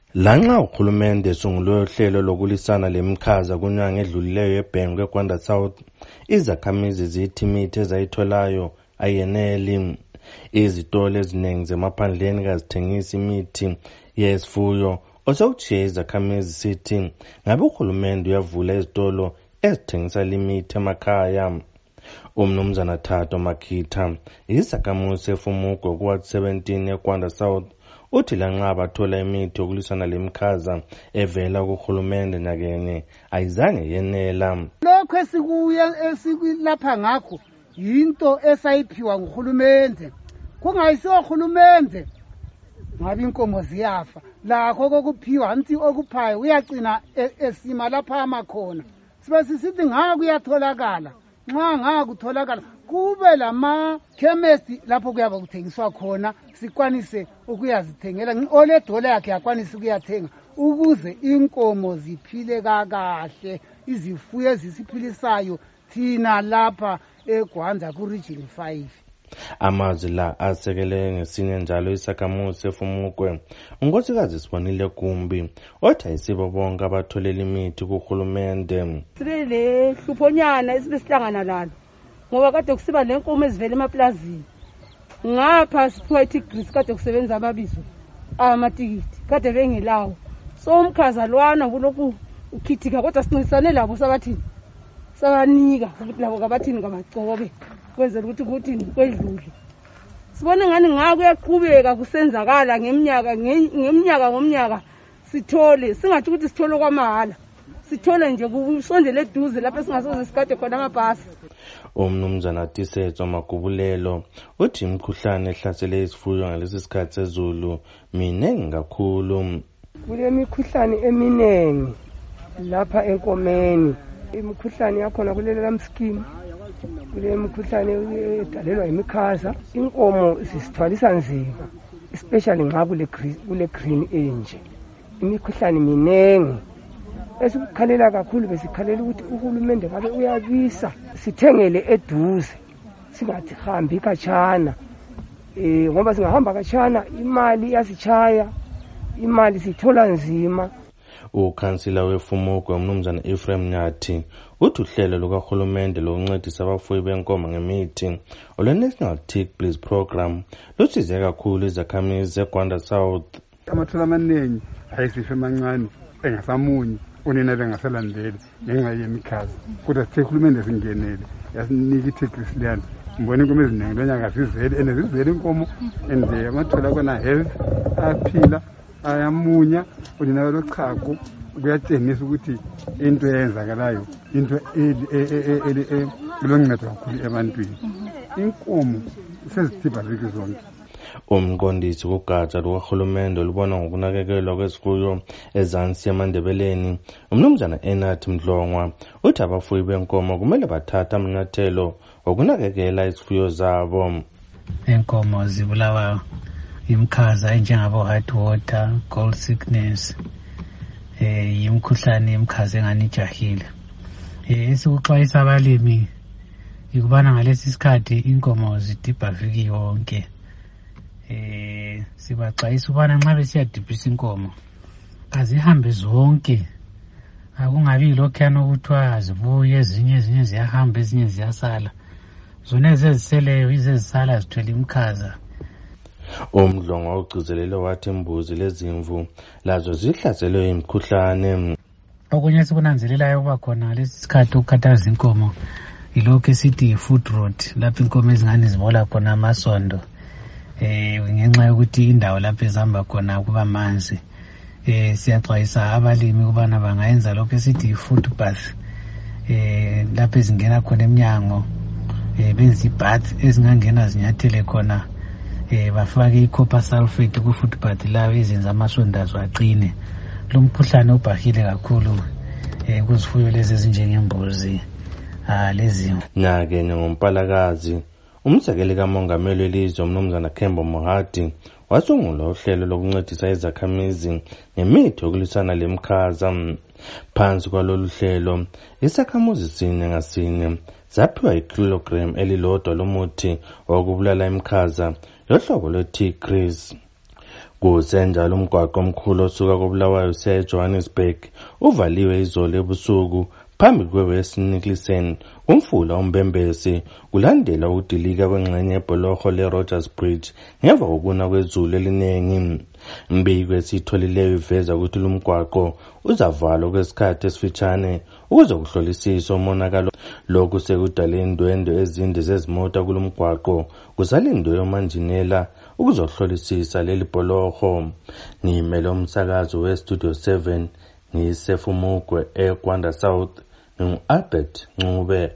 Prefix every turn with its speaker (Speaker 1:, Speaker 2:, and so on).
Speaker 1: Lanxa uhulumende esungule uhlelo lokulisana lemikhaza kunyanga edlulileyo eBhengwe eGwanda South, izakhamizi zithi imithi ezayitholayo ayeneli. Izitolo eziningi zemaphandleni kazithengisa imithi yesifuyo, osekujiye izakhamizi sithi ngabe uhulumende uyavula izitolo ezithengisa limithi emakhaya. Umnumzana Thato Makitha, isakhamuzi seFumugo kuward 17 eGwanda South, uthi lanxa bathola imithi yokulisana lemikhaza evela kuhulumende nyakeni ayizange yenela.
Speaker 2: Lokho esikulapha ngakho yinto esayiphiwa nguhulumende. Kungayisiwo uhulumende ngabe inkomo ziyafa. Lakho kokuphiwa anti okuphayo uyagcina esima lapha amakhona. Sibe sisithi ngaka kuyatholakala. Nxa ngaka kutholakala kube lama chemist lapho kuyabe kuthengiswa khona sikwanise ukuyazithengela ole dola yakhe yakwanise ukuyathenga ukuze inkomo ziphile kahle, izifuyo ezisiphilisayo thina lapha eGwanda ku region 5.
Speaker 1: Amazwi la asekele ngesinye njalo isakhamuzi seFumugwe unkosikazi Sibonile Gumbi othi ayisibo bonke abatholela imithi kuhulumende.
Speaker 3: Sibele hluphonyana esibesihlangana lalo ngoba kade kusiba lenkomo ezivela emaplazini ngapha siphiwa iTigris kade kusebenza ababizo amatikiti kade bengelawo so umkhaza lwana kulokhu ukhithika kodwa sincedisane labo sabathini sabanika ukuthi labo kabathini kabagcobe kwenzela ukuthi kwedlule sibone ngani ngaka kuyaqhubeka kusenzakala ngomnyaka sithole singathi ukuthi sithole kwamahala sithole nje kusondele eduze lapho singasoze sikade khona amabhasi.
Speaker 1: Umnumzana Tisetso Magubulelo uthi imikhuhlane ehlasele isifuyo ngalesi sikhathi sezulu minengi kakhulu.
Speaker 4: Kulemikhuhlane eminengi lapha enkomeni. Imikhuhlane yakhona kulela mskim, kulemikhuhlane edalelwa imikhaza. Inkomo zisithwalisa nzima especially nxa kule green enje. Imikhuhlane minengi. Esikukhalela kakhulu besikhalela ukuthi uhulumende ngabe uyabisa sithengele eduze singathi hambi khatshana ngoba singahamba khatshana imali yasichaya, imali sithola nzima.
Speaker 1: Ukhansila weFumugo umnumzana Ephraim Nyathi uthi uhlelo lukahulumende lokuncedisa abafuyi benkomo ngemithi olwe-National Tick Please Program lusize kakhulu izakhamizi zeGwanda South.
Speaker 5: Amathola amaningi ayisifo emancane engasamunyi unina bengasalandeli ngenxa yemikhaza kodwa sithe uhulumende singenele yasinika iTigris liyana mbona inkomo eziningi lonyaka zizele enezizele inkomo ende amathola kona health aphila ayamunya unina lochago kuyatshengisa ukuthi into eyenzakalayo into eloncedo kakhulu ebantwini. Inkomo sezithipha ziki zonke.
Speaker 1: Umqondisi kugatsha lukahulumende olubona ngokunakekelwa kwesifuyo ezansi eMandebeleni umnumzana Enath Mdlongwa uthi abafuyi benkomo kumele bathathe amanyathelo okunakekela isifuyo zabo.
Speaker 6: Inkomo zibulawa imikhaza enjengabo heart water, cold sickness, imikhuhlane yemikhaza engani ijahile. Esikuxwayisa abalimi ikubana ngalesi sikhathi inkomo zidibha viki yonke. Sibaxwayisa ubana nxa besiyadibhisa inkomo azihambe zonke, akungabi lokhuyana ukuthiwa azibuye ezinye ziyahamba ezinye ziyasala, zona eziziseleyo izezisala zithwele imikhaza.
Speaker 1: Umdlongwa ugcizelele wathi imbuzi lezimvu lazo zihlaselwe imikhuhlane.
Speaker 6: Okunye sikunanzelelayo ukuba khona lesi sikhathi ukukhathaza inkomo yilokhu esithi food rot, lapho inkomo ezingane zibola khona amasondo ngenxa yokuthi indawo lapho ezihamba khona kuba manzi. Siyaxwayisa abalimi ukubana bangayenza lokho esithi food bath, lapho ezingena khona emnyango benza ibath ezingangena zinyathele khona, bafake i-copper sulfate ku-food bath lawo ezenza amasondazo aqine. Lo mkhuhlane ubhahile kakhulu kuzifuyo lezi ezinjengembuzi lezimvu.
Speaker 1: Nyakenye ngoMpalakazi umsekeli kamongameli welizwe umnumzana Kembo Mohadi wasungula uhlelo lokuncedisa izakhamizi ngemithi yokulisana lemikhaza. Phansi kwalolu hlelo isakhamuzi sinye ngasinye zaphiwa ikilogram elilodwa lomuthi wokubulala imikhaza yohlobo lwe-Tigris. Kusenjalo umgwaqo omkhulu osuka koBulawayo usiya eJohannesburg uvaliwe izolo ebusuku phambi kwe-West Nicholson umfula uMbembesi kulandela ukudilika kwengxenye yebholoho le-Rogers Bridge ngemva kokuna kwezulu eliningi. Imbiko esiyitholileyo iveza ukuthi lumgwaqo uzavalwa kwesikhathi esifitshane ukuze kuhlolisiswe umonakalo. Lokhu sekudale indwendwe ezinde zezimota kulumgwaqo kusalindwe omanjinela ukuzohlolisisa leli bholoho. Ngimele umsakazo we-Studio 7 ngiyiSefumugwe eGwanda South, ngingu-Albert Ncube.